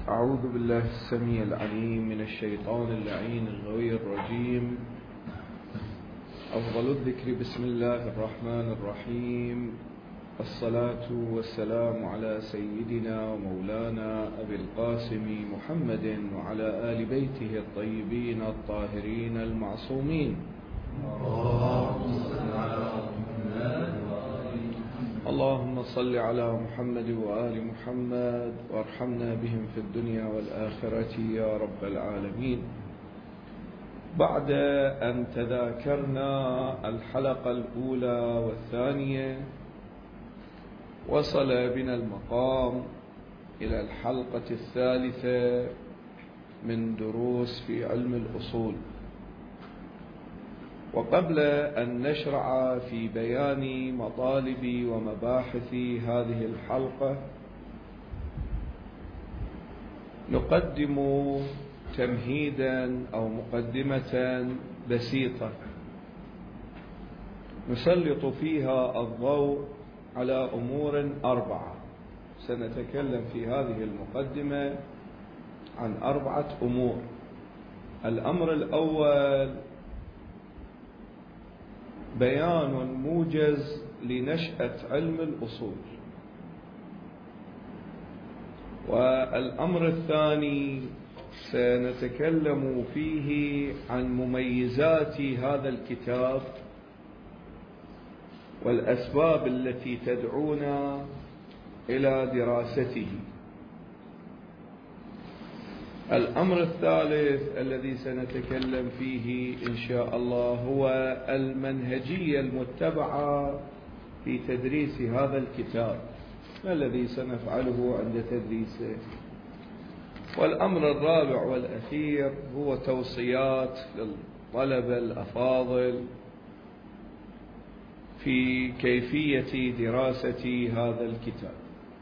أعوذ بالله السميع العليم من الشيطان اللعين الغوي الرجيم. أفضل الذكر بسم الله الرحمن الرحيم، الصلاة والسلام على سيدنا ومولانا أبي القاسم محمد وعلى آل بيته الطيبين الطاهرين المعصومين. اللهم صل على محمد وآل محمد وارحمنا بهم في الدنيا والآخرة يا رب العالمين. بعد أن تذاكرنا الحلقة الأولى والثانية، وصل بنا المقام إلى الحلقة الثالثة من دروس في علم الأصول. وقبل أن نشرع في بيان مطالب ومباحث هذه الحلقة، نقدم تمهيدا أو مقدمة بسيطة نسلط فيها الضوء على أمور 4. سنتكلم في هذه المقدمة عن 4 أمور. الأمر الأول بيان موجز لنشأة علم الأصول. والأمر الثاني سنتكلم فيه عن مميزات هذا الكتاب والأسباب التي تدعونا إلى دراسته. الأمر الثالث الذي سنتكلم فيه إن شاء الله هو المنهجية المتبعة في تدريس هذا الكتاب، ما الذي سنفعله عند تدريسه. والأمر الرابع والأخير هو توصيات للطلبة الأفاضل في كيفية دراسة هذا الكتاب.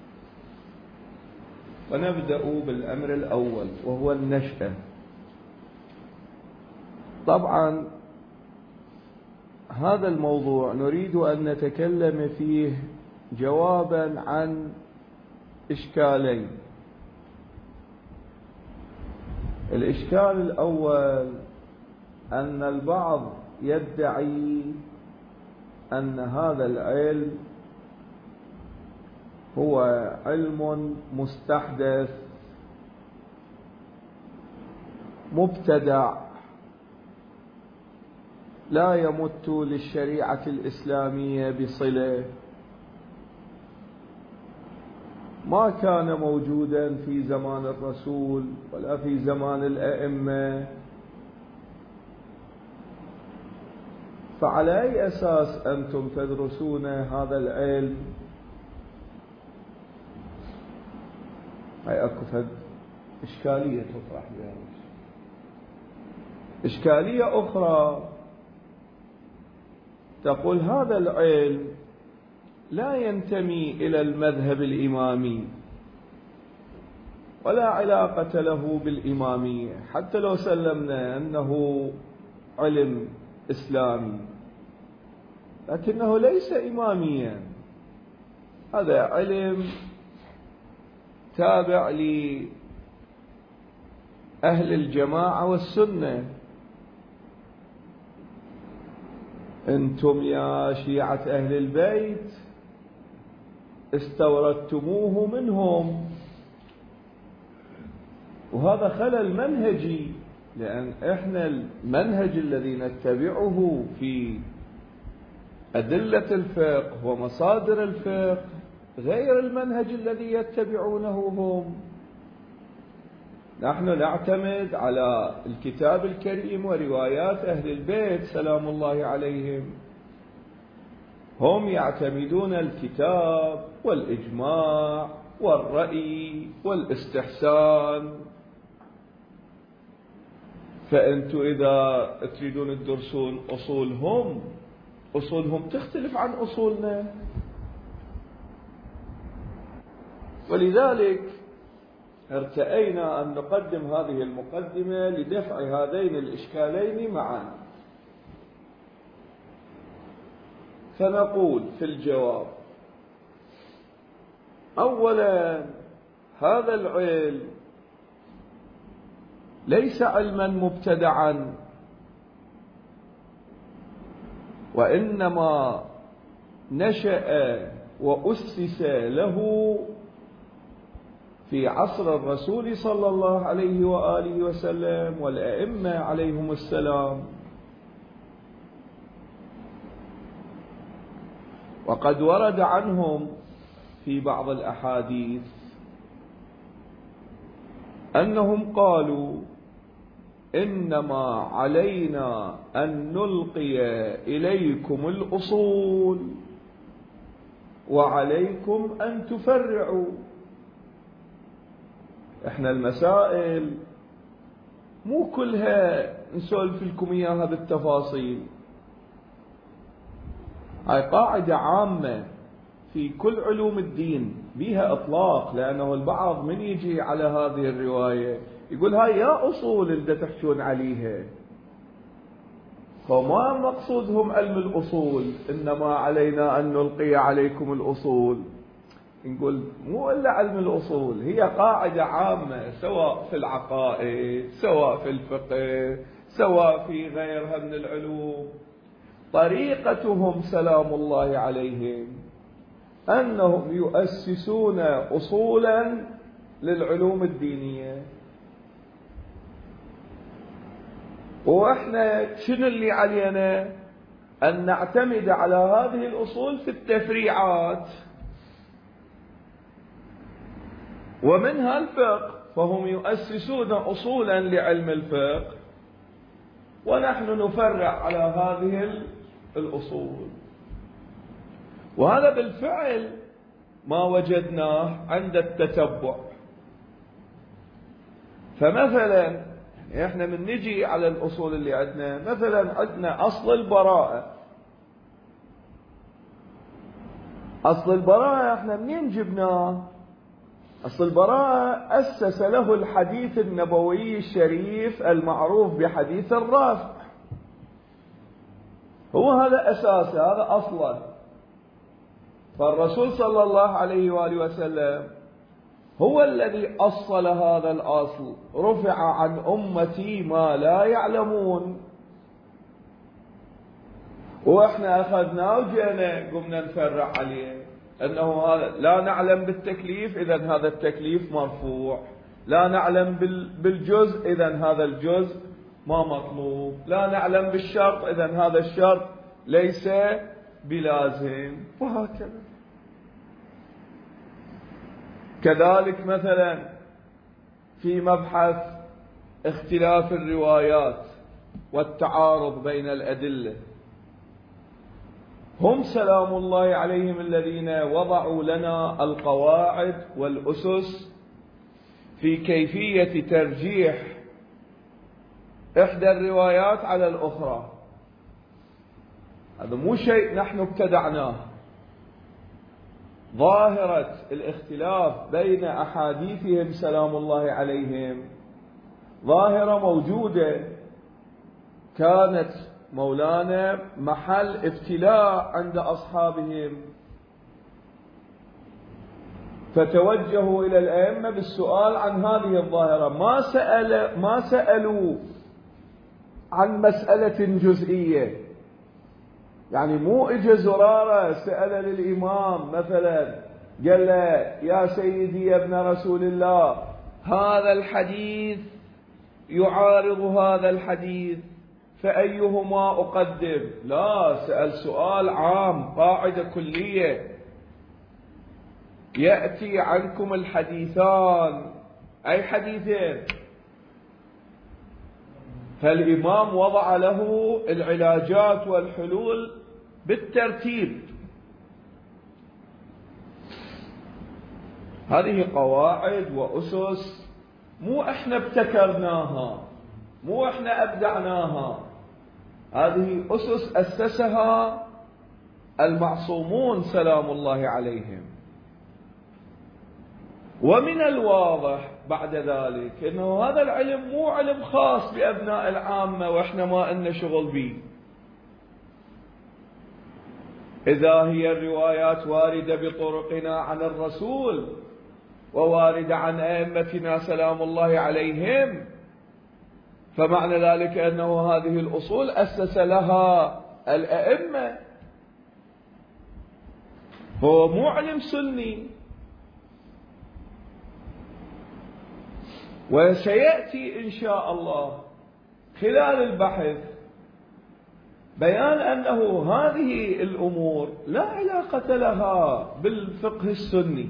ونبدأ بالأمر الأول وهو النشأة. طبعا هذا الموضوع نريد أن نتكلم فيه جوابا عن إشكالين. الإشكال الأول أن البعض يدعي أن هذا العلم هو علم مستحدث مبتدع لا يمت للشريعة الإسلامية بصلة، ما كان موجودا في زمان الرسول ولا في زمان الأئمة. فعلى أي أساس أنتم تدرسون هذا العلم؟ هاي أكو فد إشكالية تطرح بها. إشكالية أخرى تقول هذا العلم لا ينتمي إلى المذهب الإمامي ولا علاقة له بالإمامية، حتى لو سلمنا أنه علم إسلامي لكنه ليس إماميا. هذا علم تابع لأهل الجماعة والسنة. أنتم يا شيعة أهل البيت استوردتموه منهم، وهذا خلل منهجي، لأن إحنا المنهج الذي نتبعه في أدلة الفقه ومصادر الفقه غير المنهج الذي يتبعونه هم. نحن نعتمد على الكتاب الكريم وروايات أهل البيت سلام الله عليهم. هم يعتمدون الكتاب والإجماع والرأي والاستحسان. فأنتوا إذا تريدون تدرسون أصولهم تختلف عن أصولنا. ولذلك ارتأينا أن نقدم هذه المقدمة لدفع هذين الإشكالين معا. فنقول في الجواب: أولا، هذا العلم ليس علما مبتدعا، وإنما نشأ وأسس له في عصر الرسول صلى الله عليه وآله وسلم والأئمة عليهم السلام. وقد ورد عنهم في بعض الأحاديث أنهم قالوا: إنما علينا أن نلقي إليكم الأصول وعليكم أن تفرعوا. احنا المسائل مو كلها نسولف لكم اياها بالتفاصيل، هاي قاعدة عامة في كل علوم الدين بيها اطلاق، لانه البعض من يجي على هذه الرواية يقول هاي يا اصول اللي تحكون عليها، فما مقصودهم علم الاصول، انما علينا ان نلقي عليكم الاصول. نقول مو إلا علم الأصول، هي قاعدة عامة سواء في العقائد، سواء في الفقه، سواء في غيرها من العلوم. طريقتهم سلام الله عليهم أنهم يؤسسون أصولا للعلوم الدينية، وإحنا شنو اللي علينا؟ أن نعتمد على هذه الأصول في التفريعات، ومنها الفقه، فهم يؤسسون أصولا لعلم الفقه ونحن نفرع على هذه الأصول. وهذا بالفعل ما وجدناه عند التتبع. فمثلا احنا من نجي على الأصول اللي عندنا، مثلا عندنا أصل البراءة. أصل البراءة احنا منين جبناه؟ أصل البراءة أسس له الحديث النبوي الشريف المعروف بحديث الرافع، هو هذا أساسه، هذا أصله. فالرسول صلى الله عليه وآله وسلم هو الذي أصل هذا الأصل، رفع عن أمتي ما لا يعلمون، وإحنا أخذناه وجينا قمنا نفرع عليه أنه هذا لا نعلم بالتكليف، إذن هذا التكليف مرفوع، لا نعلم بالجزء، إذن هذا الجزء ما مطلوب، لا نعلم بالشرط، إذن هذا الشرط ليس بلازم، وهكذا. كذلك مثلا في مبحث اختلاف الروايات والتعارض بين الأدلة، هم سلام الله عليهم الذين وضعوا لنا القواعد والأسس في كيفية ترجيح إحدى الروايات على الأخرى. هذا مو شيء نحن ابتدعناه، ظاهرة الاختلاف بين أحاديثهم سلام الله عليهم ظاهرة موجودة، كانت مولانا محل ابتلاء عند أصحابهم، فتوجهوا إلى الأئمة بالسؤال عن هذه الظاهرة. ما سألوا عن مسألة جزئية، يعني مو إجا زرارة سأل للإمام مثلا قال له يا سيدي يا ابن رسول الله هذا الحديث يعارض هذا الحديث فأيهما أقدم؟ لا، سأل سؤال عام، قاعدة كلية، يأتي عنكم الحديثان، أي حديثين؟ فالإمام وضع له العلاجات والحلول بالترتيب. هذه قواعد وأسس مو احنا ابتكرناها، مو احنا أبدعناها، هذه أسس أسسها المعصومون سلام الله عليهم. ومن الواضح بعد ذلك أنه هذا العلم مو علم خاص بأبناء العامة وإحنا ما لنا شغل به. إذا هي الروايات واردة بطرقنا عن الرسول وواردة عن أئمتنا سلام الله عليهم، فمعنى ذلك أنه هذه الأصول أسس لها الأئمة، هو مو علم سني. وسيأتي إن شاء الله خلال البحث بيان أنه هذه الأمور لا علاقة لها بالفقه السني.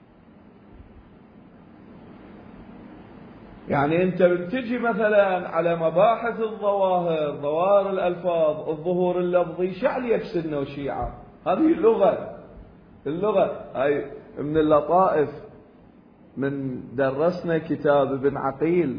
يعني أنت بتجي مثلا على مباحث الظواهر، ظواهر الألفاظ، الظهور اللفظي، شعليك سنة وشيعة، هذه اللغة هاي من اللطائف. من درسنا كتاب ابن عقيل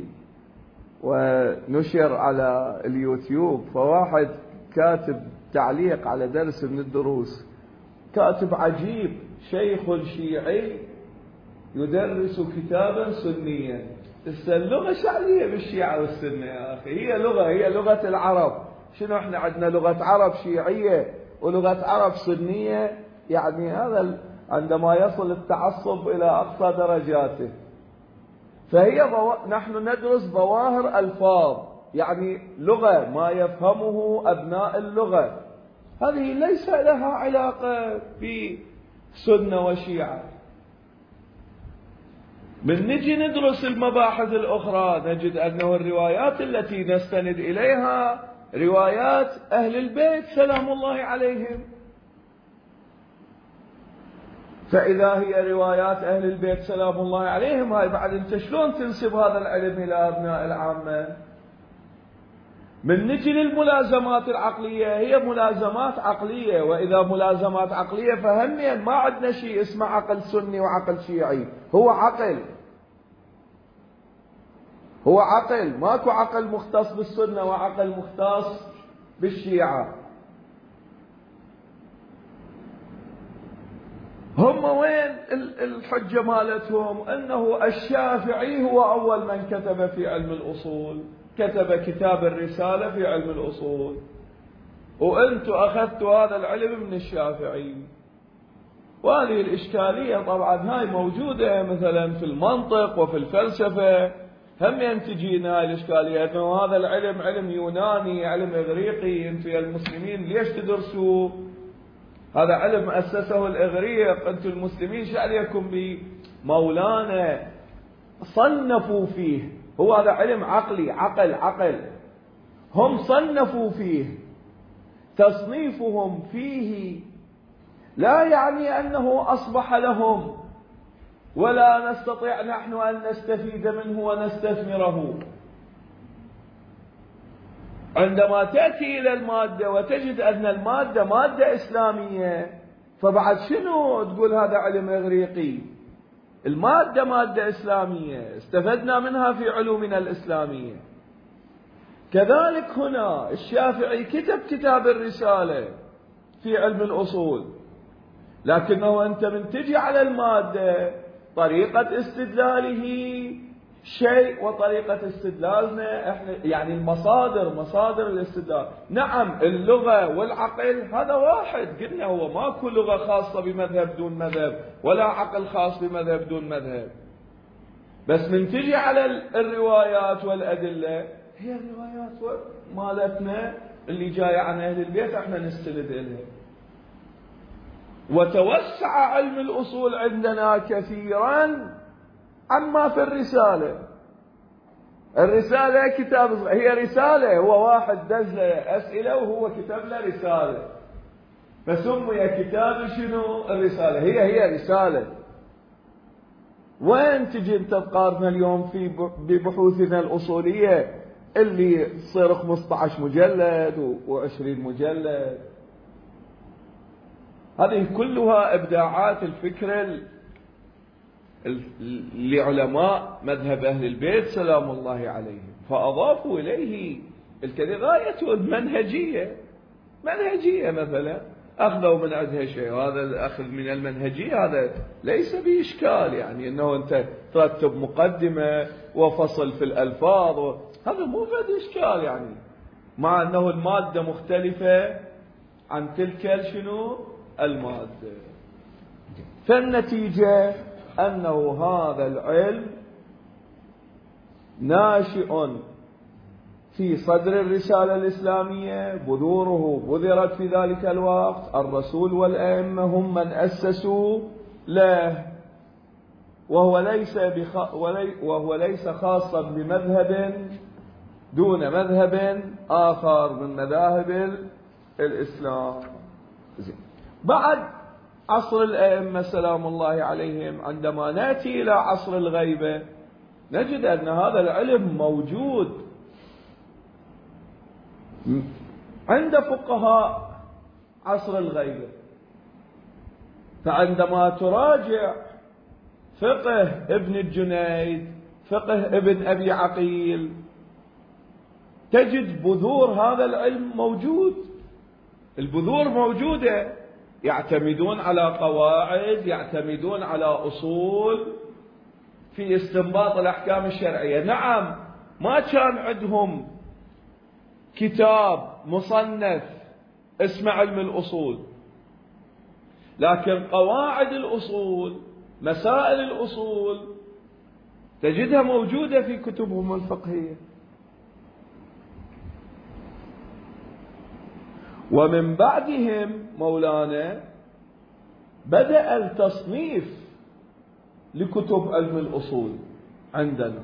ونشر على اليوتيوب، فواحد كاتب تعليق على درس من الدروس، كاتب عجيب: شيخ شيعي يدرس كتابا سنيا. اللغة شعلية بالشيعة والسنة يا أخي، هي لغة العرب. شنو احنا عندنا لغة عرب شيعية ولغة عرب سنية؟ يعني هذا عندما يصل التعصب إلى أقصى درجاته. فهي نحن ندرس ظواهر ألفاظ، يعني لغة ما يفهمه أبناء اللغة، هذه ليس لها علاقة بسنة وشيعة. من نجي ندرس المباحث الأخرى نجد أنه الروايات التي نستند إليها روايات أهل البيت سلام الله عليهم. فإذا هي روايات أهل البيت سلام الله عليهم، هاي بعد أنت شلون تنسب هذا العلم إلى أبناء العامة؟ من نجي للملازمات العقلية، هي ملازمات عقلية، وإذا ملازمات عقلية فهميا ما عندنا شيء اسمه عقل سني وعقل شيعي، هو عقل، ماكو عقل مختص بالسنة وعقل مختص بالشيعة. هم وين الحجة مالتهم؟ أنه الشافعي هو أول من كتب في علم الأصول، كتب كتاب الرسالة في علم الأصول، وأنتوا أخذتوا هذا العلم من الشافعي. وهذه الإشكالية طبعا هاي موجودة مثلا في المنطق وفي الفلسفة، هم تجينا هاي الإشكالية أنه هذا العلم علم يوناني، علم إغريقي، أنتوا يا المسلمين ليش تدرسوا؟ هذا علم أسسه الإغريق، أنتم المسلمين شو عليكم بمولانا؟ صنفوا فيه، هو هذا علم عقلي، عقل. هم صنفوا فيه، تصنيفهم فيه لا يعني أنه أصبح لهم، ولا نستطيع نحن أن نستفيد منه ونستثمره. عندما تأتي إلى المادة وتجد أن المادة مادة إسلامية، فبعد شنو تقول هذا علم إغريقي؟ المادة مادة إسلامية، استفدنا منها في علومنا الإسلامية. كذلك هنا الشافعي كتب كتاب الرسالة في علم الأصول، لكنه أنت من تجي على المادة طريقة استدلاله شيء وطريقة استدلالنا احنا، يعني مصادر الاستدلال. نعم اللغة والعقل هذا واحد، قلنا هو ماكو لغة خاصة بمذهب دون مذهب، ولا عقل خاص بمذهب دون مذهب. بس من تجي على الروايات والأدلة، هي الروايات مالتنا اللي جاية عن أهل البيت احنا نستند إليها. وتوسع علم الأصول عندنا كثيرا عما في الرسالة. الرسالة كتاب، هي رسالة، هو واحد دز أسئلة وهو كتب له رسالة، فسمي كتاب شنو؟ الرسالة. هي رسالة. وين تجي انت تقارن اليوم في ببحوثنا الأصولية اللي تصير 15 مجلد و20 مجلد؟ هذه كلها إبداعات الفكر لعلماء مذهب أهل البيت سلام الله عليهم، فأضافوا إليه الكثير. غايته المنهجية، مثلا أخذوا من عندها شيء، وهذا الأخذ من المنهجية هذا ليس بإشكال، يعني أنه أنت ترتب مقدمة وفصل في الألفاظ هذا مو فد إشكال، يعني مع أنه المادة مختلفة عن تلك شنو المادة. فالنتيجة أنه هذا العلم ناشئ في صدر الرسالة الإسلامية، بذوره بذرت في ذلك الوقت، الرسول والأئمة هم من أسسوا له، وهو ليس خاصا بمذهب دون مذهب آخر من مذاهب الإسلام. بعد عصر الأئمة سلام الله عليهم، عندما نأتي إلى عصر الغيبة نجد أن هذا العلم موجود عند فقهاء عصر الغيبة. فعندما تراجع فقه ابن الجنيد، فقه ابن أبي عقيل، تجد بذور هذا العلم موجود. البذور موجودة، يعتمدون على قواعد، يعتمدون على أصول في استنباط الأحكام الشرعية. نعم، ما كان عندهم كتاب مصنف اسمه علم الأصول، لكن قواعد الأصول، مسائل الأصول تجدها موجودة في كتبهم الفقهية. ومن بعدهم مولانا بدأ التصنيف لكتب علم الأصول عندنا.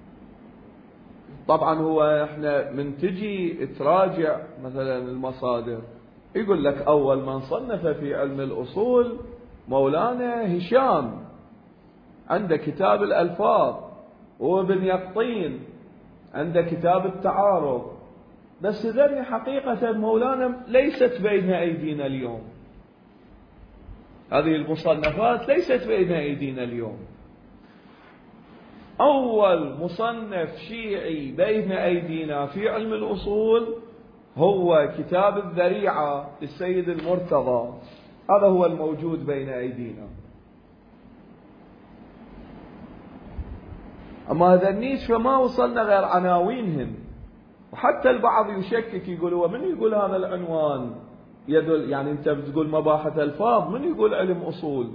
طبعا هو احنا من تجي تراجع مثلا المصادر يقول لك أول من صنف في علم الأصول مولانا هشام، عنده كتاب الألفاظ، وابن يقطين عنده كتاب التعارض. بس ذني حقيقة مولانا ليست بين أيدينا اليوم، هذه المصنفات ليست بين أيدينا اليوم. أول مصنف شيعي بين أيدينا في علم الأصول هو كتاب الذريعة للسيد المرتضى، هذا هو الموجود بين أيدينا. أما هذا النيش فما وصلنا غير عناوينهم، وحتى البعض يشكك يقول هو من يقول هذا العنوان يدل، يعني أنت بتقول مباحث ألفاظ، من يقول علم أصول؟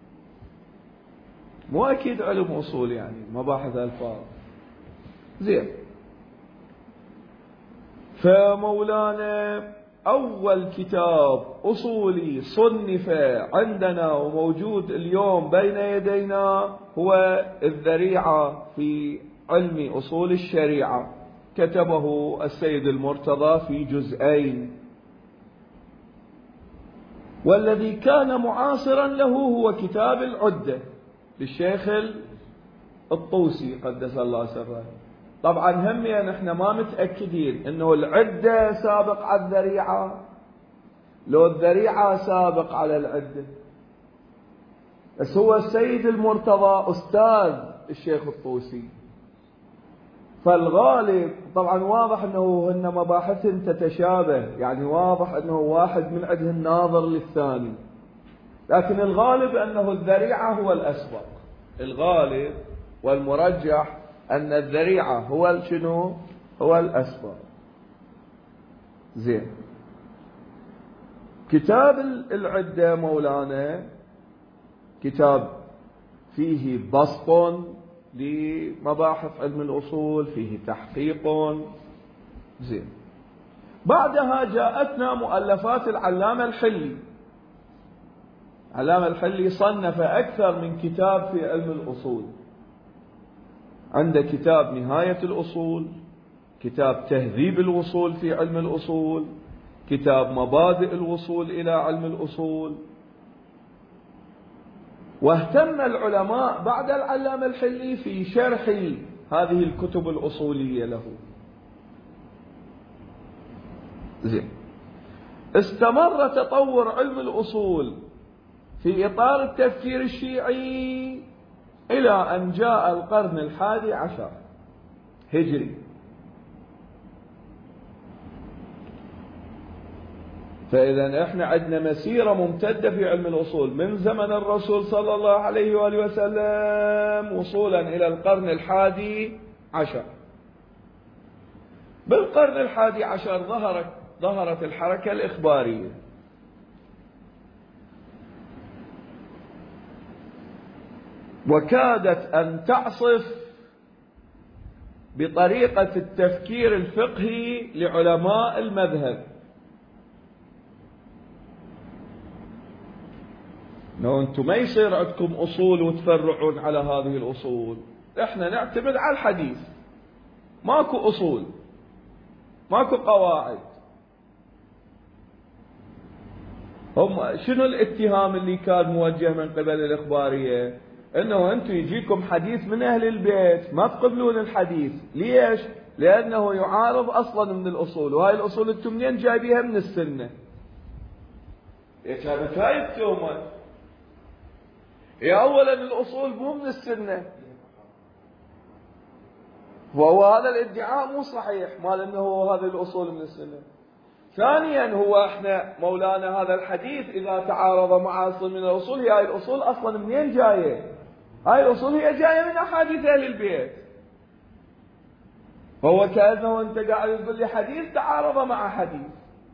مو أكيد علم أصول يعني مباحث ألفاظ. زين، فمولانا أول كتاب أصولي صنف عندنا وموجود اليوم بين يدينا هو الذريعة في علم أصول الشريعة، كتبه السيد المرتضى في جزئين. والذي كان معاصرا له هو كتاب العدة للشيخ الطوسي قدس الله سره. طبعا هم يعني احنا ما متأكدين انه العدة سابق على الذريعة، لو الذريعة سابق على العدة. بس هو السيد المرتضى أستاذ الشيخ الطوسي، فالغالب طبعا واضح انه هن مباحث تتشابه، يعني واضح انه واحد من عده الناظر للثاني، لكن الغالب انه الذريعة هو الأسبق. الغالب والمرجح أن الذريعة هو شنو؟ هو الأسبق. زين، كتاب العدة مولانا كتاب فيه بسط لمباحث علم الأصول، فيه تحقيق. زين، بعدها جاءتنا مؤلفات العلامة الحلي. العلامة الحلي صنف أكثر من كتاب في علم الأصول، عنده كتاب نهاية الأصول، كتاب تهذيب الوصول في علم الأصول، كتاب مبادئ الوصول إلى علم الأصول. واهتم العلماء بعد العلامة الحلي في شرح هذه الكتب الأصولية له. زين، استمر تطور علم الأصول في إطار التفكير الشيعي إلى أن جاء القرن 11 هجري. فإذا احنا عندنا مسيرة ممتدة في علم الأصول من زمن الرسول صلى الله عليه وآله وسلم وصولا إلى القرن 11. بالقرن 11 ظهرت الحركة الإخبارية، وكادت أن تعصف بطريقة التفكير الفقهي لعلماء المذهب. لو أنتم ما يصير عندكم أصول وتفرعون على هذه الأصول، إحنا نعتمد على الحديث، ماكو أصول، ماكو قواعد. هم شنو الاتهام اللي كان موجه من قبل الإخبارية؟ انه انتم يجيكم حديث من اهل البيت ما تقبلون الحديث، ليش؟ لانه يعارض اصلا من الاصول، وهاي الاصول انتم منين جايبيها؟ من السنه. كانت هاي التهمه. اولا الاصول مو من السنه، وهو هذا الادعاء مو صحيح مال انه هذه الاصول من السنه. ثانيا هو احنا مولانا هذا الحديث اذا تعارض مع اصل من الاصول، هاي الاصول اصلا منين جايه؟ هاي الاصول هي جايه من احاديث اهل البيت. فهو كانه انت قاعد تقول لي حديث تعارض مع حديث.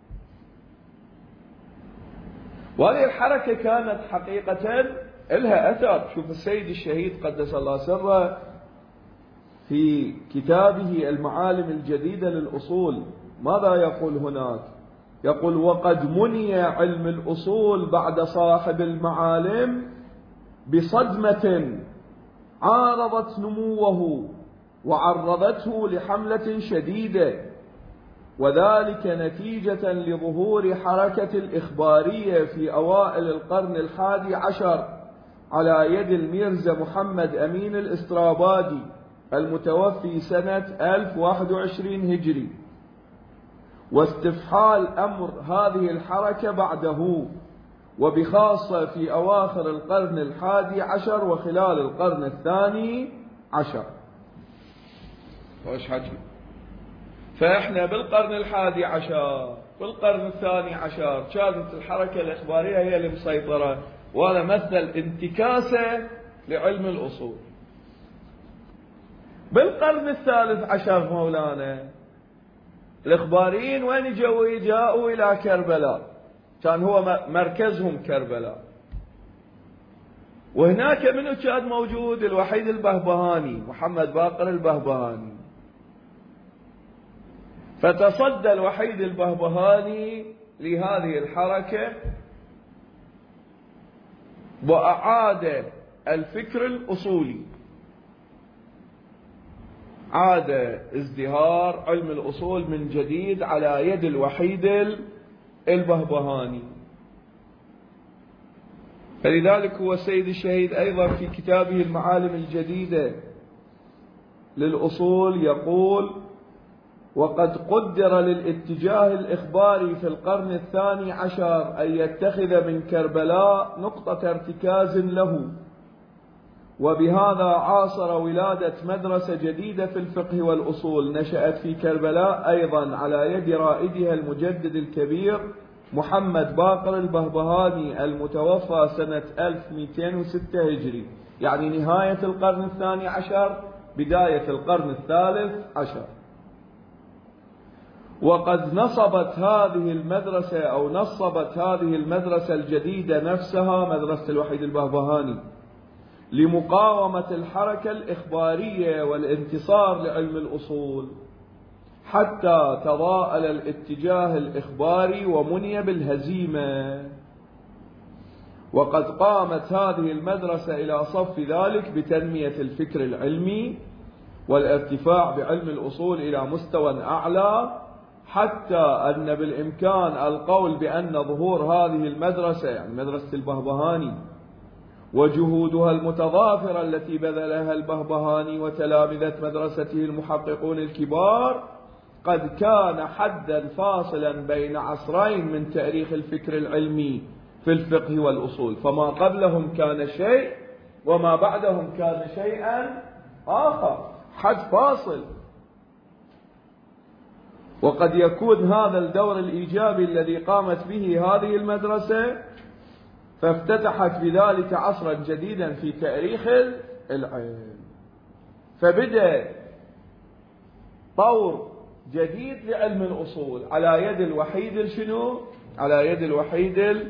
وهذه الحركه كانت حقيقه لها اثر. شوف السيد الشهيد قدس الله سره في كتابه المعالم الجديده للاصول ماذا يقول هناك؟ يقول: وقد مني علم الأصول بعد صاحب المعالم بصدمة عارضت نموه وعرضته لحملة شديدة، وذلك نتيجة لظهور حركة الإخبارية في أوائل القرن 11 على يد الميرزا محمد أمين الاسترابادي المتوفي سنة 1021 هجري، واستفحال أمر هذه الحركة بعده، وبخاصة في أواخر القرن 11 وخلال القرن 12. وش حكي؟ فإحنا بالقرن 11 بالقرن 12 كانت الحركة الإخبارية هي اللي مسيطرة، وهذا مثل انتكاسة لعلم الأصول. بالقرن 13 مولانا الإخباريين وين جاءوا إلى كربلاء، كان هو مركزهم كربلاء. وهناك منو كان موجود؟ الوحيد البهبهاني، محمد باقر البهبهاني. فتصدى الوحيد البهبهاني لهذه الحركة وأعاد الفكر الأصولي، عاد ازدهار علم الأصول من جديد على يد الوحيد البهبهاني. فلذلك هو السيد الشهيد أيضا في كتابه المعالم الجديدة للأصول يقول: وقد قدر للاتجاه الإخباري في القرن 12 أن يتخذ من كربلاء نقطة ارتكاز له، وبهذا عاصر ولادة مدرسة جديدة في الفقه والأصول نشأت في كربلاء أيضا على يد رائدها المجدد الكبير محمد باقر البهبهاني المتوفى سنة 1206 هجري، يعني نهاية القرن 12 بداية القرن 13. وقد نصبت هذه المدرسة الجديدة نفسها، مدرسة الوحيد البهبهاني، لمقاومة الحركة الإخبارية والانتصار لعلم الأصول، حتى تضاءل الاتجاه الإخباري ومني بالهزيمة. وقد قامت هذه المدرسة إلى صف ذلك بتنمية الفكر العلمي والارتفاع بعلم الأصول إلى مستوى أعلى، حتى أن بالإمكان القول بأن ظهور هذه المدرسة، يعني مدرسة البهبهاني، وجهودها المتضافرة التي بذلها البهبهاني وتلامذة مدرسته المحققون الكبار، قد كان حدا فاصلا بين عصرين من تاريخ الفكر العلمي في الفقه والأصول، فما قبلهم كان شيء وما بعدهم كان شيئا آخر، حد فاصل. وقد يكون هذا الدور الإيجابي الذي قامت به هذه المدرسة فافتتحت بذلك عصرا جديدا في تاريخ العلم، فبدأ طور جديد لعلم الأصول على يد الوحيد شنو؟ على يد الوحيد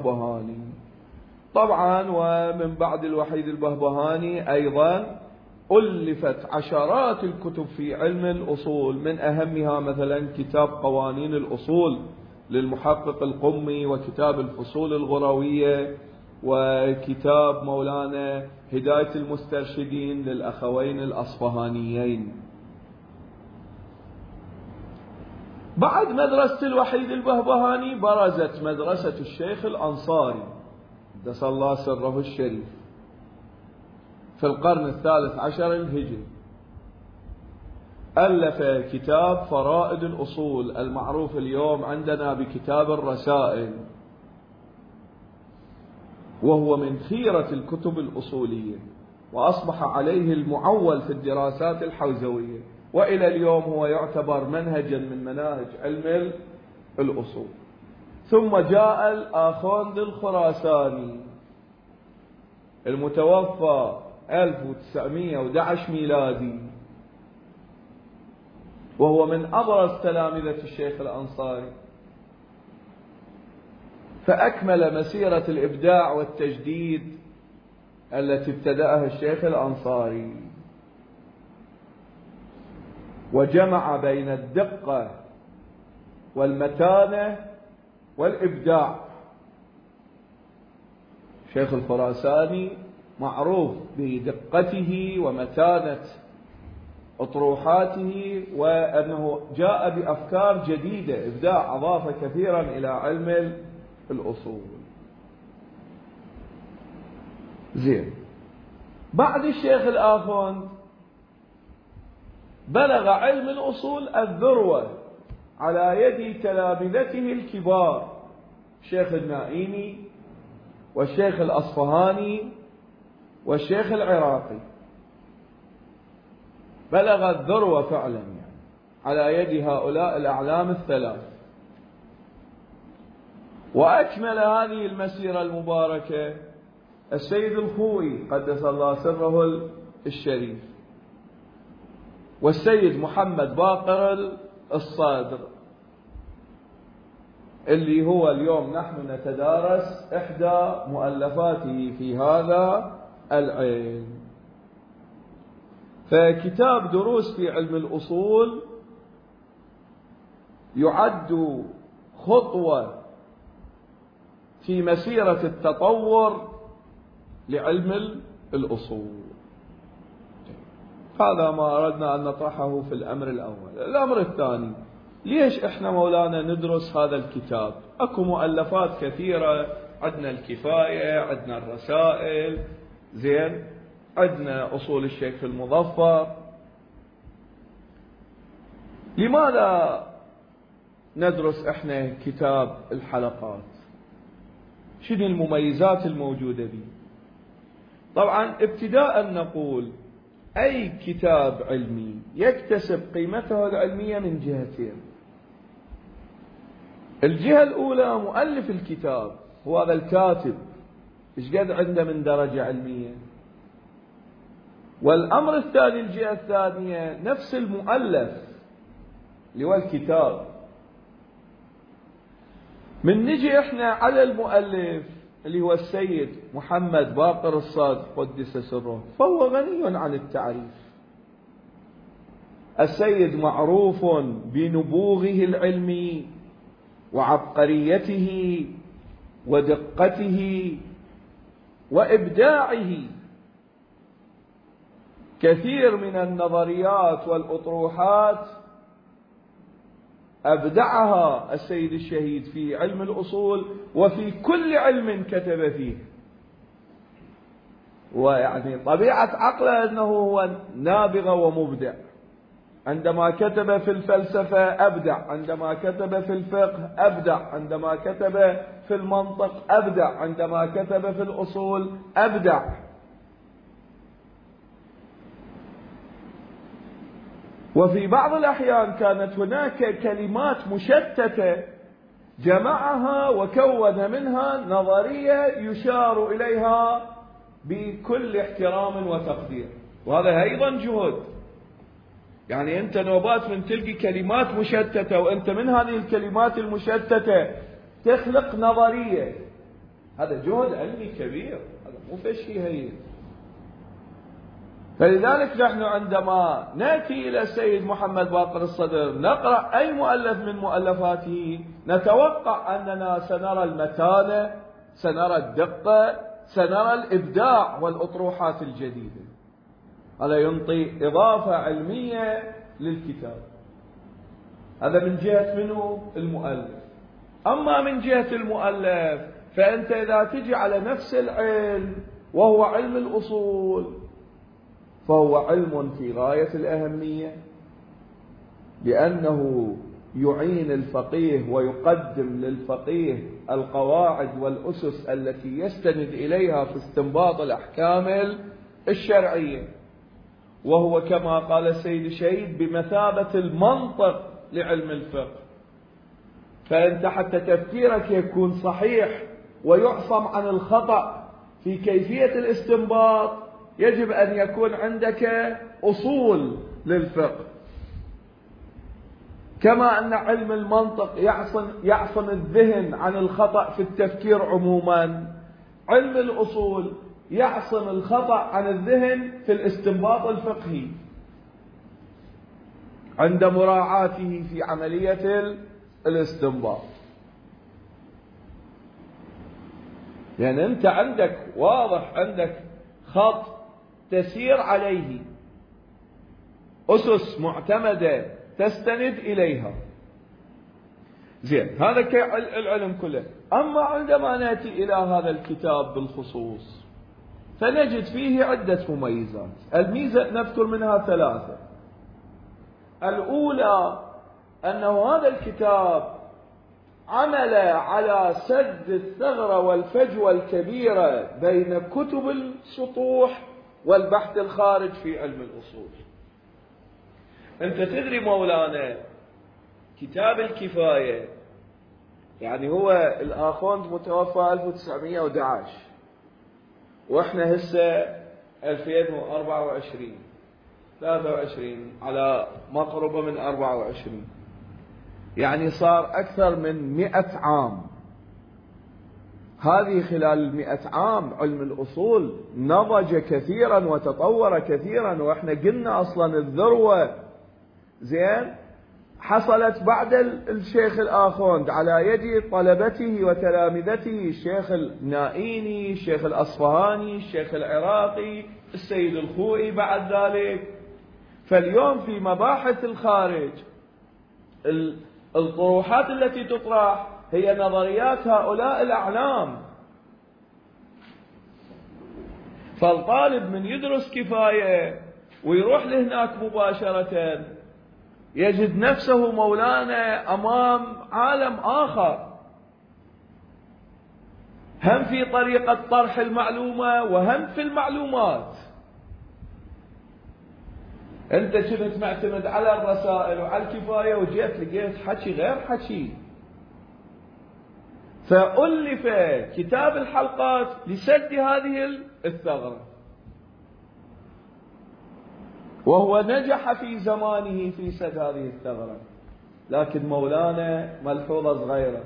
البهبهاني. طبعا ومن بعد الوحيد البهبهاني أيضا ألفت عشرات الكتب في علم الأصول، من أهمها مثلا كتاب قوانين الأصول للمحقق القمي، وكتاب الفصول الغروية، وكتاب مولانا هداية المسترشدين للأخوين الأصفهانيين. بعد مدرسة الوحيد البهبهاني برزت مدرسة الشيخ الأنصاري قدس الله سره الشريف في القرن 13 الهجري. ألف كتاب فرائد الأصول المعروف اليوم عندنا بكتاب الرسائل، وهو من خيرة الكتب الأصولية، وأصبح عليه المعول في الدراسات الحوزوية، وإلى اليوم هو يعتبر منهجا من مناهج علم الأصول. ثم جاء الآخوند الخراساني المتوفى 1911 ميلادي، وهو من أبرز تلامذة الشيخ الأنصاري، فأكمل مسيرة الإبداع والتجديد التي ابتدأها الشيخ الأنصاري، وجمع بين الدقة والمتانة والإبداع. الشيخ الخراساني معروف بدقته ومتانة أطروحاته، وأنه جاء بأفكار جديدة، إبداع، أضاف كثيرا إلى علم الأصول. زين، بعد الشيخ الآخوند بلغ علم الأصول الذروة على يد تلامذته الكبار، الشيخ النائيني والشيخ الأصفهاني والشيخ العراقي. بلغ الذروة فعلا يعني على يد هؤلاء الأعلام الثلاث. وأكمل هذه المسيرة المباركة السيد الخوئي قدس الله سره الشريف، والسيد محمد باقر الصادر، اللي هو اليوم نحن نتدارس إحدى مؤلفاته في هذا العلم. فكتاب دروس في علم الأصول يعد خطوة في مسيرة التطور لعلم الأصول. هذا ما أردنا أن نطرحه في الأمر الأول. الأمر الثاني، ليش إحنا مولانا ندرس هذا الكتاب؟ أكو مؤلفات كثيرة، عندنا الكفاية، عندنا الرسائل، زين، عندنا أصول الشيخ المظفر. لماذا ندرس إحنا كتاب الحلقات؟ شنو المميزات الموجودة به؟ طبعا ابتداء نقول أي كتاب علمي يكتسب قيمته العلمية من جهتين. الجهة الأولى مؤلف الكتاب، هو هذا الكاتب إيش قد عنده من درجة علمية. والأمر الثاني، الجهة الثانية، نفس المؤلف اللي هو الكتاب. من نجي احنا على المؤلف اللي هو السيد محمد باقر الصادر قدس سره، فهو غني عن التعريف. السيد معروف بنبوغه العلمي وعبقريته ودقته وإبداعه. كثير من النظريات والأطروحات أبدعها السيد الشهيد في علم الأصول وفي كل علم كتب فيه. ويعني طبيعة عقله أنه هو نابغة ومبدع. عندما كتب في الفلسفة أبدع، عندما كتب في الفقه أبدع، عندما كتب في المنطق أبدع، عندما كتب في الأصول أبدع. وفي بعض الأحيان كانت هناك كلمات مشتتة جمعها وكون منها نظرية يشار إليها بكل احترام وتقدير، وهذا أيضا جهد. يعني أنت نوبات من تلقي كلمات مشتتة، وأنت من هذه الكلمات المشتتة تخلق نظرية، هذا جهد علمي كبير، هذا مو شيء هين. فلذلك نحن عندما نأتي إلى السيد محمد باقر الصدر نقرأ أي مؤلف من مؤلفاته نتوقع أننا سنرى المتانة، سنرى الدقة، سنرى الإبداع والأطروحات الجديدة. هذا ينطي إضافة علمية للكتاب. هذا من جهة منه المؤلف. أما من جهة المؤلف فأنت إذا تجي على نفس العلم وهو علم الأصول فهو علم في غاية الأهمية، لأنه يعين الفقيه ويقدم للفقيه القواعد والأسس التي يستند إليها في استنباط الأحكام الشرعية، وهو كما قال السيد الشهيد بمثابة المنطق لعلم الفقه. فأنت حتى تفكيرك يكون صحيح ويعصم عن الخطأ في كيفية الاستنباط يجب أن يكون عندك أصول للفقه. كما أن علم المنطق يعصم الذهن عن الخطأ في التفكير عموما، علم الأصول يعصم الخطأ عن الذهن في الاستنباط الفقهي عند مراعاته في عملية الاستنباط. يعني أنت عندك واضح، عندك خط تسير عليه، أسس معتمدة تستند إليها. زين، هذا العلم كله. أما عندما نأتي إلى هذا الكتاب بالخصوص فنجد فيه عدة مميزات. الميزة نذكر منها ثلاثة. الأولى أنه هذا الكتاب عمل على سد الثغرة والفجوة الكبيرة بين كتب السطوح والبحث الخارج في علم الأصول. أنت تدري مولانا كتاب الكفاية، يعني هو الآخوند متوفى 1911 وإحنا هسه 2024 23 على مقربة من 24، يعني صار أكثر من 100 عام. هذه خلال 100 عام علم الأصول نضج كثيرا وتطور كثيرا، وإحنا قلنا أصلا الذروة زين حصلت بعد الشيخ الآخوند على يد طلبته وتلامذته، الشيخ النائيني، الشيخ الأصفهاني، الشيخ العراقي، السيد الخوئي بعد ذلك. فاليوم في مباحث الخارج الطروحات التي تطرح هي نظريات هؤلاء الأعلام. فالطالب من يدرس كفاية ويروح لهناك مباشرة يجد نفسه مولانا أمام عالم آخر، هم في طريقة طرح المعلومة وهم في المعلومات. أنت كنت معتمد على الرسائل وعلى الكفاية وجيت لقيت حكي غير حكي. فألف كتاب الحلقات لسد هذه الثغرة، وهو نجح في زمانه في سد هذه الثغرة. لكن مولانا ملحوظة صغيرة،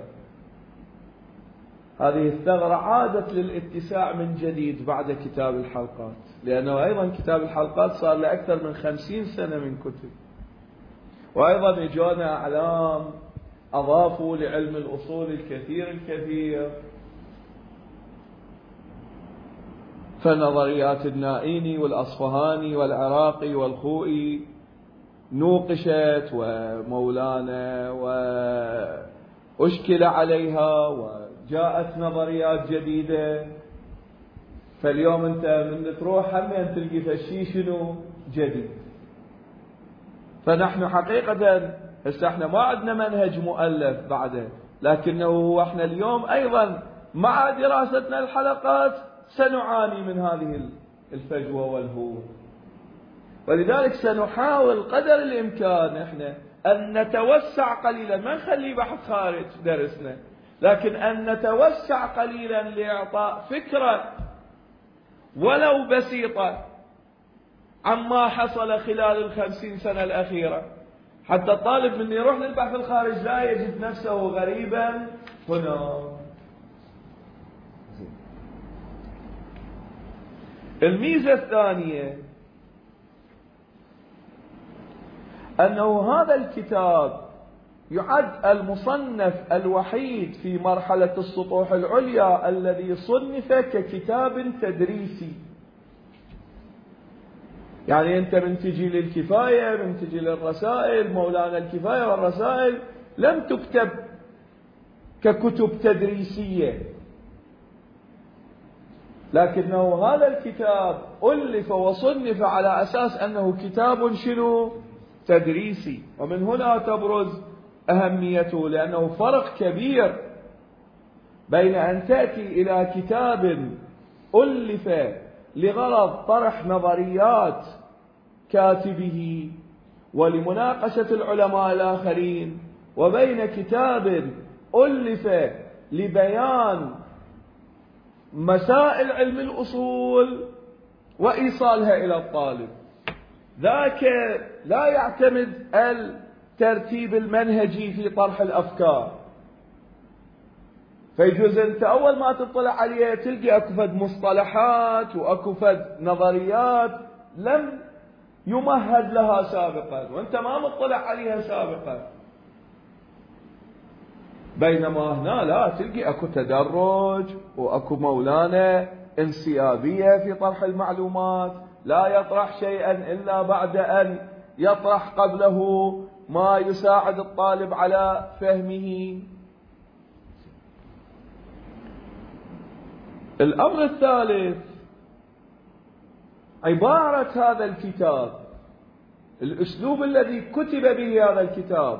هذه الثغرة عادت للاتساع من جديد بعد كتاب الحلقات، لأنه أيضا كتاب الحلقات صار له أكثر من 50 سنة من كتب، وأيضا إجانا أعلام أضافوا لعلم الأصول الكثير. فنظريات النائيني والأصفهاني والعراقي والخوئي نوقشت ومولانا وأشكل عليها وجاءت نظريات جديدة. فاليوم أنت من تروح هم تلقي فشي شنو جديد. فنحن حقيقة هسه احنا ما عندنا منهج مؤلف بعده، لكنه هو احنا اليوم أيضا مع دراستنا الحلقات سنعاني من هذه الفجوة والهوة. ولذلك سنحاول قدر الإمكان احنا أن نتوسع قليلا، ما نخلي بحث خارج درسنا، لكن أن نتوسع قليلا لإعطاء فكرة ولو بسيطة عما حصل خلال 50 سنة الأخيرة، حتى الطالب من يروح للبحث الخارج لا يجد نفسه غريبا هنا. الميزة الثانية أنه هذا الكتاب يعد المصنف الوحيد في مرحلة السطوح العليا الذي صنف ككتاب تدريسي. يعني أنت من تجي للكفاية، من تجي للرسائل، مولانا الكفاية والرسائل لم تكتب ككتب تدريسية، لكنه هذا الكتاب ألف وصنف على أساس أنه كتاب شنو؟ تدريسي. ومن هنا تبرز أهميته، لأنه فرق كبير بين أن تأتي إلى كتاب ألف لغرض طرح نظريات كاتبه ولمناقشة العلماء الآخرين، وبين كتاب ألف لبيان مسائل علم الأصول وإيصالها إلى الطالب. ذاك لا يعتمد الترتيب المنهجي في طرح الأفكار، فيجوز أنت أول ما تطلع عليه تلقي أكفد مصطلحات وأكفد نظريات لم يمهد لها سابقا وأنت ما مطلع عليها سابقا، بينما هنا لا، تلقي أكو تدرج وأكو مولانا انسيابية في طرح المعلومات، لا يطرح شيئا إلا بعد أن يطرح قبله ما يساعد الطالب على فهمه. الأمر الثالث عبارة هذا الكتاب، الأسلوب الذي كتب به هذا الكتاب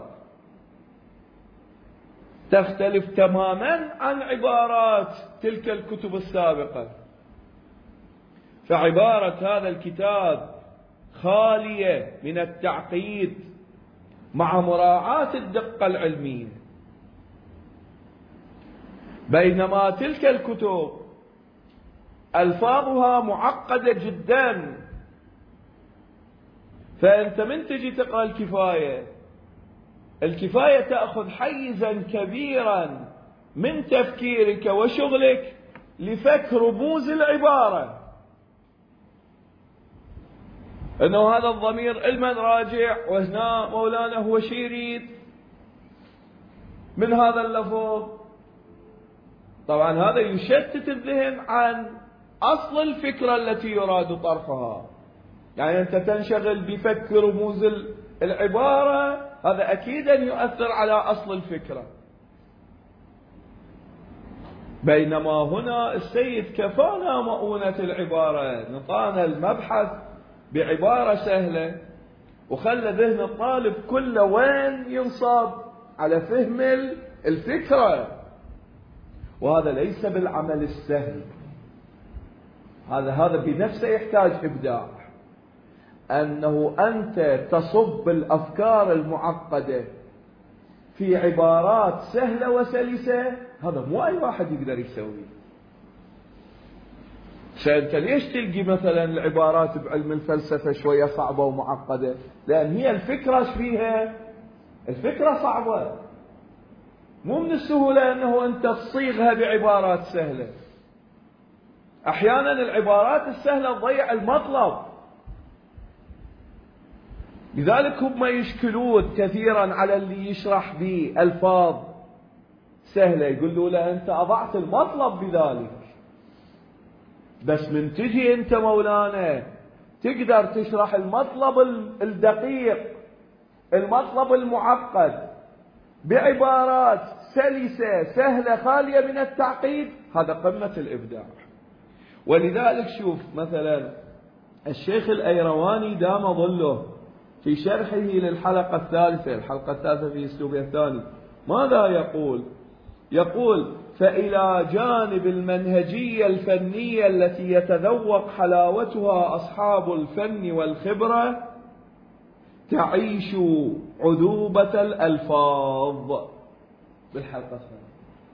تختلف تماما عن عبارات تلك الكتب السابقة. فعبارة هذا الكتاب خالية من التعقيد مع مراعاة الدقة العلمية، بينما تلك الكتب ألفاظها معقدة جدا. فأنت من تجي تقرأ الكفاية تأخذ حيزا كبيرا من تفكيرك وشغلك لفك رموز العبارة، أنه هذا الضمير علما راجع، وهنا مولانا هو شي يريد من هذا اللفظ. طبعا هذا يشتت الذهن عن أصل الفكرة التي يراد طرحها. يعني أنت تنشغل بفك رموز العبارة، هذا أكيدا يؤثر على أصل الفكرة. بينما هنا السيد كفانا مؤونة العبارة، نطانا المبحث بعبارة سهلة وخلى ذهن الطالب كله وين ينصب على فهم الفكرة. وهذا ليس بالعمل السهل، هذا بنفسه يحتاج إبداع. أنه أنت تصب الأفكار المعقدة في عبارات سهلة وسلسة، هذا مو أي واحد يقدر يسويه. فأنت ليش تلقي مثلا العبارات بعلم الفلسفة شوية صعبة ومعقدة؟ لأن هي الفكرة فيها، الفكرة صعبة، مو من السهولة أنه أنت تصيغها بعبارات سهلة. أحيانا العبارات السهلة تضيع المطلب، لذلك هم يشكلون كثيرا على اللي يشرح بألفاظ سهلة، يقولوا له أنت أضعت المطلب بذلك. بس من تجي أنت مولانا تقدر تشرح المطلب الدقيق، المطلب المعقد بعبارات سلسة سهلة خالية من التعقيد، هذا قمة الإبداع. ولذلك شوف مثلا الشيخ الأيرواني دام ظله في شرحه للحلقة الثالثة، الحلقة الثالثة في أسلوبها الثاني، ماذا يقول؟ يقول: فإلى جانب المنهجية الفنية التي يتذوق حلاوتها أصحاب الفن والخبرة، تعيش عذوبة الألفاظ بالحلقة الثانية.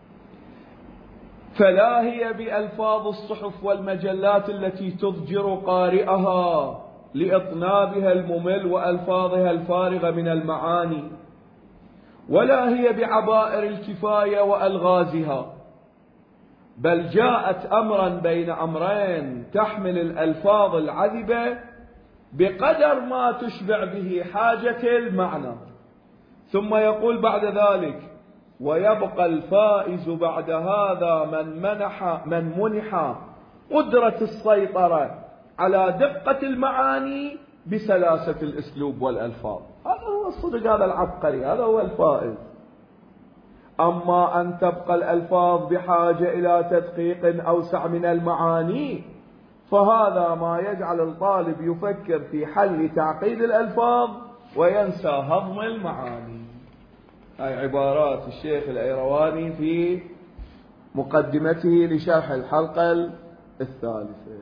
فلا هي بألفاظ الصحف والمجلات التي تضجر قارئها لإطنابها الممل وألفاظها الفارغة من المعاني، ولا هي بعبائر الكفاية وألغازها، بل جاءت أمرا بين أمرين تحمل الألفاظ العذبة بقدر ما تشبع به حاجة المعنى. ثم يقول بعد ذلك: ويبقى الفائز بعد هذا من منح قدرة السيطرة على دقة المعاني بسلاسة الأسلوب والألفاظ. هذا هو الصدق، هذا العبقري، هذا هو الفائز. أما أن تبقى الألفاظ بحاجة إلى تدقيق أوسع من المعاني، فهذا ما يجعل الطالب يفكر في حل تعقيد الألفاظ وينسى هضم المعاني. هاي عبارات الشيخ الأيرواني في مقدمته لشرح الحلقة الثالثة.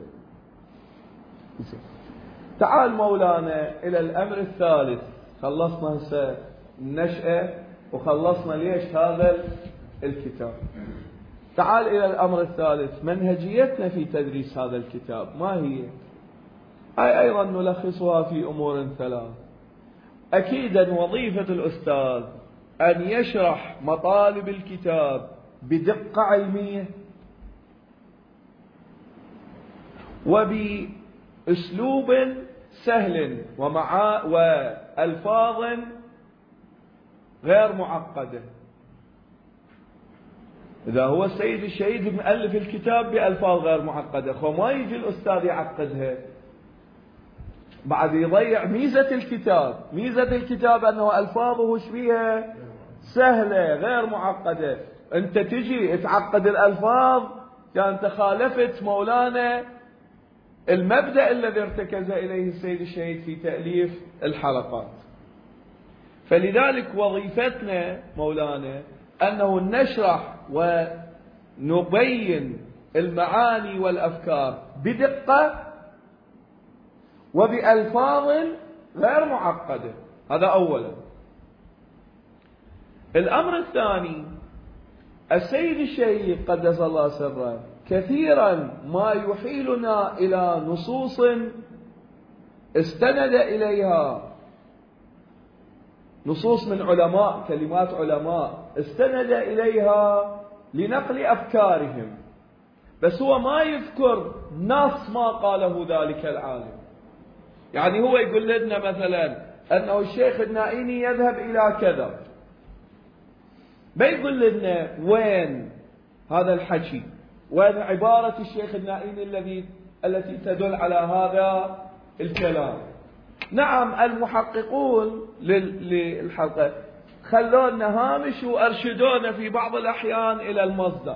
تعال مولانا إلى الأمر الثالث. خلصنا هسه النشأة وخلصنا ليش هذا الكتاب. تعال إلى الأمر الثالث، منهجيتنا في تدريس هذا الكتاب ما هي؟ هاي أيضا نلخصها في أمور ثلاث. أكيدا وظيفة الأستاذ أن يشرح مطالب الكتاب بدقة علمية وبأسلوب سهل وألفاظ غير معقدة. إذا هو السيد الشهيد مؤلف الكتاب بألفاظ غير معقدة، فما يجي الأستاذ يعقدها، بعد يضيع ميزة الكتاب. ميزة الكتاب أنه ألفاظه شبيهة سهلة غير معقدة. أنت تجي تعقد الألفاظ، كانت خالفت مولانا المبدأ الذي ارتكز إليه السيد الشهيد في تأليف الحلقات. فلذلك وظيفتنا مولانا أنه نشرح ونبين المعاني والأفكار بدقة وبألفاظ غير معقدة. هذا أولا. الأمر الثاني، السيد الشهيد قدس الله سره كثيرا ما يحيلنا إلى نصوص استند إليها، نصوص من علماء، كلمات علماء استند إليها لنقل أفكارهم، بس هو ما يذكر نص ما قاله ذلك العالم. يعني هو يقول لنا مثلا أنه الشيخ النائيني يذهب إلى كذا، بيقول لنا وين هذا الحكي، وين عبارة الشيخ النائيني التي تدل على هذا الكلام. نعم المحققون للحلقة خلونا هامش وأرشدونا في بعض الأحيان إلى المصدر.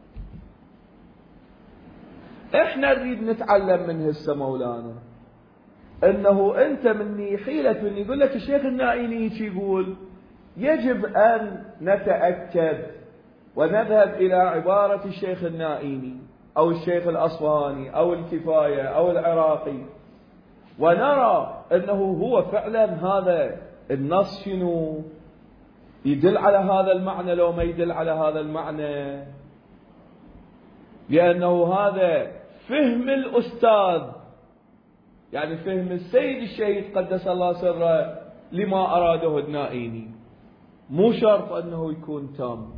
إحنا نريد نتعلم من هسه مولانا أنه أنت مني حيلة من يقول لك الشيخ النائيني يقول، يجب أن نتأكد ونذهب إلى عبارة الشيخ النائيني أو الشيخ الأصفهاني أو الكفاية أو العراقي، ونرى أنه هو فعلا هذا النص شنو يدل على هذا المعنى لو ما يدل على هذا المعنى، لأنه هذا فهم الأستاذ، يعني فهم السيد الشهيد قدس الله سره لما أراده النائيني، مو شرط أنه يكون تام.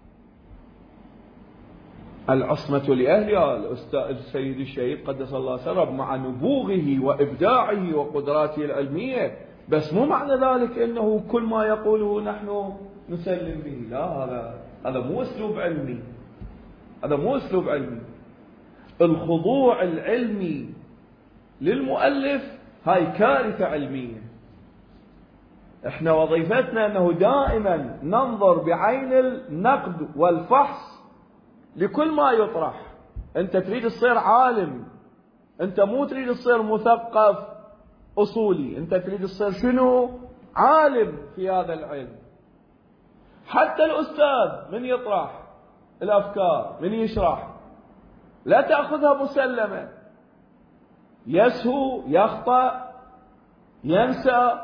العصمة لأهلها الأستاذ السيد الشهيد قدس الله سره مع نبوغه وإبداعه وقدراته العلمية، بس مو معنى ذلك أنه كل ما يقوله نحن نسلم به. لا، هذا مو أسلوب علمي، هذا مو أسلوب علمي. الخضوع العلمي للمؤلف هاي كارثة علمية. احنا وظيفتنا أنه دائما ننظر بعين النقد والفحص لكل ما يطرح. أنت تريد تصير عالم، أنت مو تريد تصير مثقف أصولي، أنت تريد تصير شنو؟ عالم في هذا العلم. حتى الأستاذ من يطرح الأفكار، من يشرح، لا تأخذها مسلمة، يسهو، يخطأ، ينسى،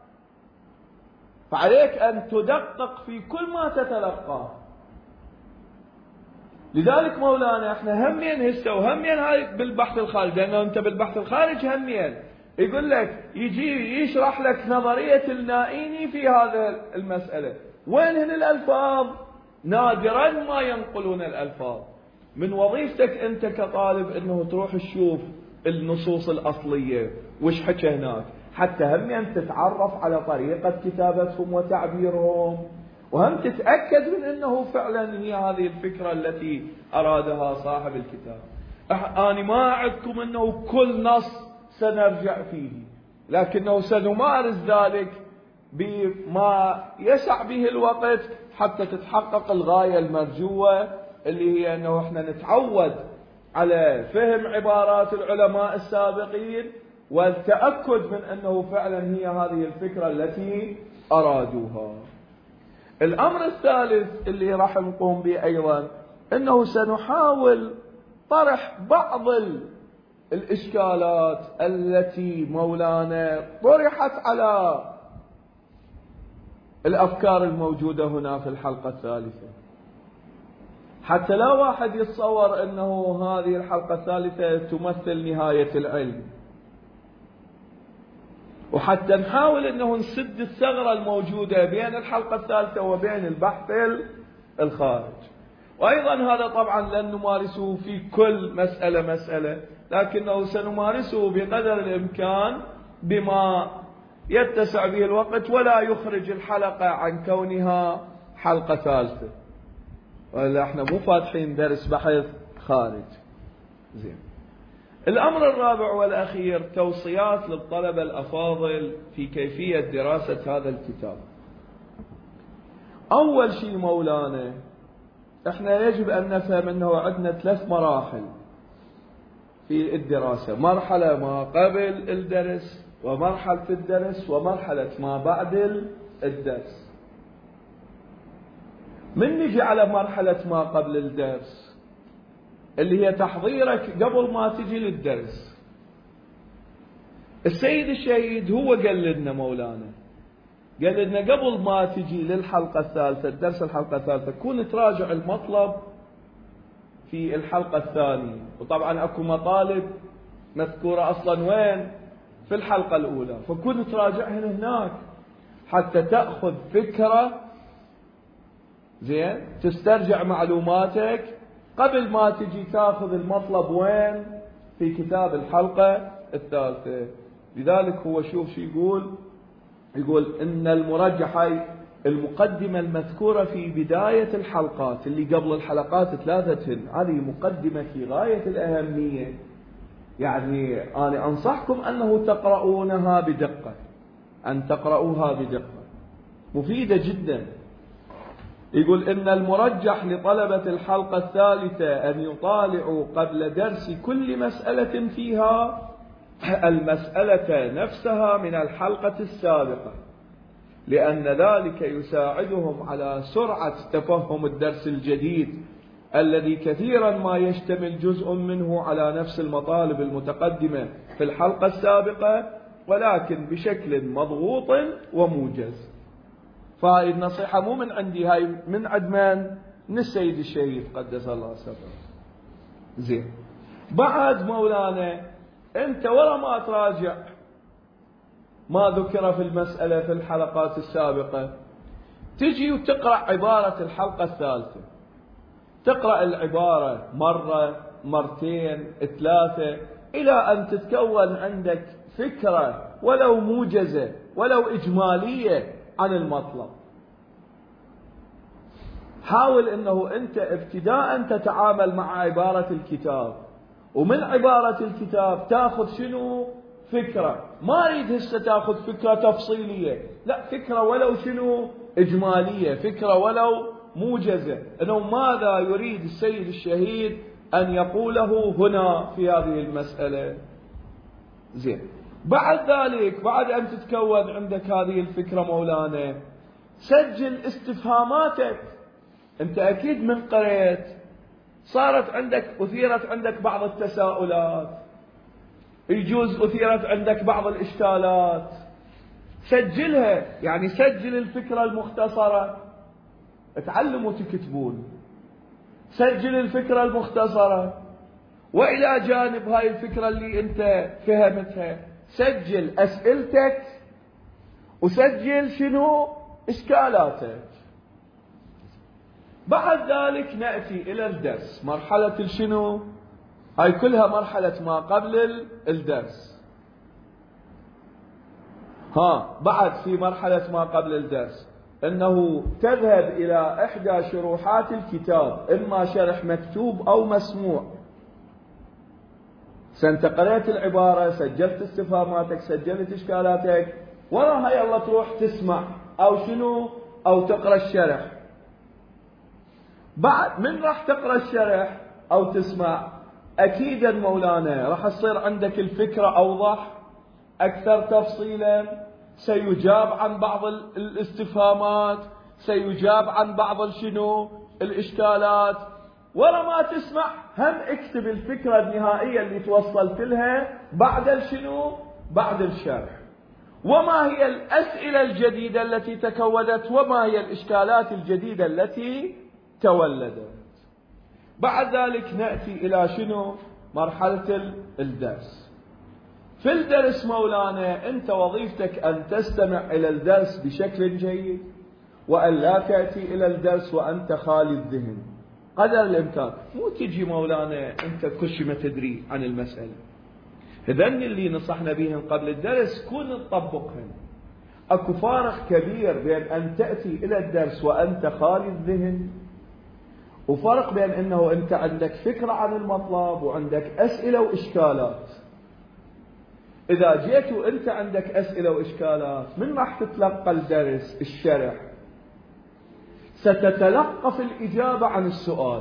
فعليك أن تدقق في كل ما تتلقاه. لذلك مولانا احنا همين هسه وهمين هاي بالبحث الخارجي، لأنه انت بالبحث الخارجي همين يقول لك يجي يشرح لك نظرية النائيني في هذا المسألة، وين هن الألفاظ؟ نادرا ما ينقلون الألفاظ. من وظيفتك أنت كطالب أنه تروح تشوف النصوص الأصلية وش حكى هناك، حتى هم أن تتعرف على طريقة كتابتهم وتعبيرهم، وهم تتأكد من أنه فعلا هي هذه الفكرة التي أرادها صاحب الكتاب. أنا ما أعدكم أنه كل نص سنرجع فيه، لكنه سنمارس ذلك بما يسع به الوقت حتى تتحقق الغاية المرجوة، اللي هي أنه إحنا نتعود على فهم عبارات العلماء السابقين والتأكد من أنه فعلا هي هذه الفكرة التي أرادوها. الأمر الثالث اللي راح نقوم به أيضا أنه سنحاول طرح بعض الإشكالات التي مولانا طرحت على الأفكار الموجودة هنا في الحلقة الثالثة، حتى لا واحد يتصور أنه هذه الحلقة الثالثة تمثل نهاية العلم، وحتى نحاول أنه نسد الثغرة الموجودة بين الحلقة الثالثة وبين البحث الخارج. وأيضا هذا طبعا لن نمارسه في كل مسألة، لكنه سنمارسه بقدر الإمكان بما يتسع به الوقت ولا يخرج الحلقة عن كونها حلقة ثالثة، ولا احنا مو فاتحين درس بحث خارج. زين. الأمر الرابع والأخير توصيات للطلبة الأفاضل في كيفية دراسة هذا الكتاب. أول شيء مولانا احنا يجب أن نفهم أنه عندنا 3 مراحل في الدراسة: مرحلة ما قبل الدرس، ومرحلة الدرس، ومرحلة ما بعد الدرس. من نجي على مرحلة ما قبل الدرس اللي هي تحضيرك قبل ما تجي للدرس، السيد الشهيد هو قال لنا مولانا، قال لنا قبل ما تجي للحلقة الثالثة الدرس الحلقة الثالثة كون تراجع المطلب في الحلقة الثانية، وطبعا اكو مطالب مذكورة اصلا وين في الحلقة الاولى، فكون تراجعهن هناك حتى تأخذ فكرة زين، تسترجع معلوماتك قبل ما تجي تاخذ المطلب وين في كتاب الحلقة الثالثة. لذلك هو شوف شو يقول إن المرجح هاي المقدمة المذكورة في بداية الحلقات اللي قبل الحلقات 3 هذه مقدمة في غاية الأهمية، يعني أنا أنصحكم أنه تقرؤونها بدقة، أن تقرؤوها بدقة، مفيدة جدا. يقول إن المرجح لطلبة الحلقة الثالثة أن يطالعوا قبل درس كل مسألة فيها المسألة نفسها من الحلقة السابقة، لأن ذلك يساعدهم على سرعة تفهم الدرس الجديد الذي كثيرا ما يشتمل جزء منه على نفس المطالب المتقدمة في الحلقة السابقة ولكن بشكل مضغوط وموجز. فهاي النصيحة مو من عندي، هاي من عند من السيد الشهيد قدس الله سره. زين. بعد مولانا انت ورا ما تراجع ما ذكر في المسألة في الحلقات السابقة تجي وتقرأ عبارة الحلقة الثالثة، تقرأ العبارة مرة مرتين 3 إلى أن تتكون عندك فكرة ولو موجزة ولو إجمالية عن المطلب. حاول أنه أنت ابتداء تتعامل مع عبارة الكتاب، ومن عبارة الكتاب تأخذ شنو فكرة، ما أريد هسه تأخذ فكرة تفصيلية، لا، فكرة ولو شنو إجمالية، فكرة ولو موجزة، أنه ماذا يريد السيد الشهيد أن يقوله هنا في هذه المسألة. زين. بعد ذلك بعد أن تتكون عندك هذه الفكرة مولانا سجل استفهاماتك. أنت أكيد من قريت أثيرت عندك بعض التساؤلات، يجوز أثيرت عندك بعض الإشكالات، سجلها، يعني سجل الفكرة المختصرة، اتعلموا تكتبون، سجل الفكرة المختصرة، وإلى جانب هاي الفكرة اللي أنت فهمتها سجل أسئلتك وسجل شنو إشكالاتك. بعد ذلك نأتي إلى الدرس، مرحلة شنو؟ هاي كلها مرحلة ما قبل الدرس. بعد في مرحلة ما قبل الدرس أنه تذهب إلى إحدى شروحات الكتاب، إما شرح مكتوب أو مسموع. أنت قرأت العبارة، سجلت استفهاماتك، سجلت إشكالاتك، وراها يلا تروح تسمع أو شنو أو تقرأ الشرح. بعد من راح تقرأ الشرح أو تسمع، أكيدا مولانا راح تصير عندك الفكرة أوضح أكثر تفصيلا، سيجاب عن بعض الاستفهامات، سيجاب عن بعض شنو الإشكالات. ورا ما تسمع هم اكتب الفكرة النهائية اللي توصلت لها بعد شنو بعد الشرح، وما هي الأسئلة الجديدة التي تكونت، وما هي الإشكالات الجديدة التي تولدت. بعد ذلك نأتي إلى شنو مرحلة الدرس. في الدرس مولانا أنت وظيفتك أن تستمع إلى الدرس بشكل جيد، وأن لا تأتي إلى الدرس وأنت خالي الذهن قدر الإمكان. مو تجي مولانا أنت كل شيء ما تدري عن المسألة. هذن اللي نصحنا بهم قبل الدرس كون نطبقهم. أكو فارق كبير بين أن تأتي إلى الدرس وأنت خالي الذهن، وفرق بين أنه أنت عندك فكرة عن المطلب وعندك أسئلة وإشكالات. إذا جيت وأنت عندك أسئلة وإشكالات، من راح تتلقى الدرس الشرح؟ ستتلقف الإجابة عن السؤال.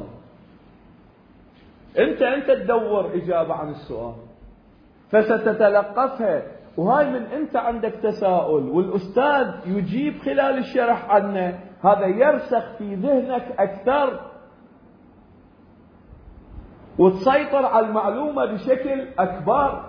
أنت تدور إجابة عن السؤال فستتلقفها، وهاي من أنت عندك تساؤل والأستاذ يجيب خلال الشرح عنه، هذا يرسخ في ذهنك أكثر وتسيطر على المعلومة بشكل أكبر.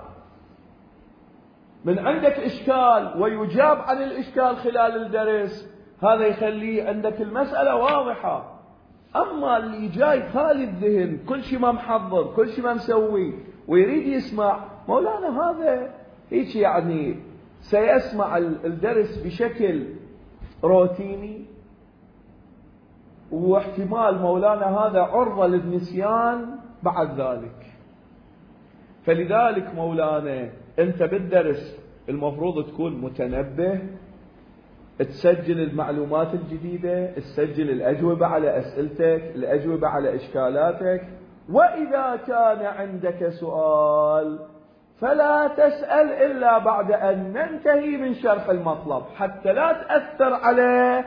من عندك إشكال ويجاب عن الإشكال خلال الدرس، هذا يخلي عندك المسألة واضحة. أما اللي جاي خالي الذهن، كل شيء ما محضر، كل شيء ما مسوي، ويريد يسمع، مولانا هذا هيك يعني سيسمع الدرس بشكل روتيني، واحتمال مولانا هذا عرضة للنسيان بعد ذلك. فلذلك مولانا أنت بالدرس المفروض تكون متنبه، تسجل المعلومات الجديدة، تسجل الأجوبة على أسئلتك، الأجوبة على إشكالاتك. وإذا كان عندك سؤال فلا تسأل إلا بعد أن ننتهي من شرح المطلب، حتى لا تأثر على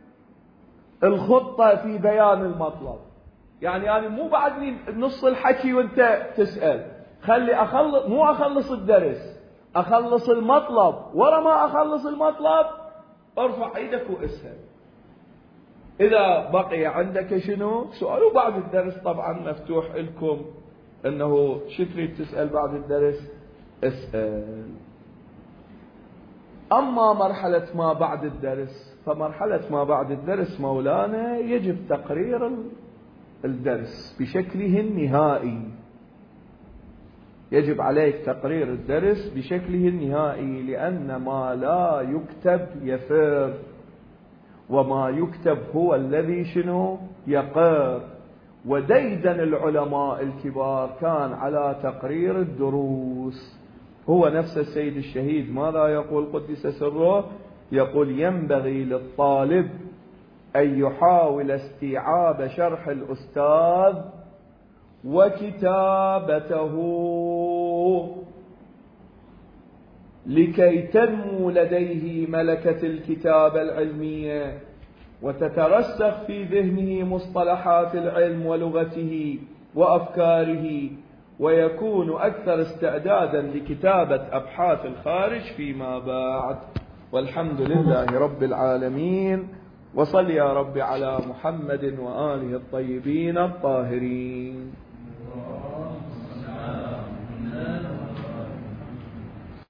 الخطة في بيان المطلب. يعني مو بعد نص الحكي وانت تسأل، خلي مو أخلص الدرس، أخلص المطلب، ورا ما أخلص المطلب ارفع ايدك واسأل. إذا بقي عندك شنو سؤال، وبعد الدرس طبعا مفتوح لكم أنه شو تريد تسأل بعد الدرس اسأل. أما مرحلة ما بعد الدرس، فمرحلة ما بعد الدرس مولانا يجب تقرير الدرس بشكله النهائي. يجب عليك تقرير الدرس بشكله النهائي، لأن ما لا يكتب يفر، وما يكتب هو الذي شنو يقر. وديدن العلماء الكبار كان على تقرير الدروس. هو نفس السيد الشهيد ماذا يقول قدس سره؟ يقول ينبغي للطالب أن يحاول استيعاب شرح الأستاذ وكتابته لكي تنمو لديه ملكة الكتابة العلمية، وتترسخ في ذهنه مصطلحات العلم ولغته وأفكاره، ويكون أكثر استعدادا لكتابة أبحاث الخارج فيما بعد. والحمد لله رب العالمين، وصل يا رب على محمد وآله الطيبين الطاهرين.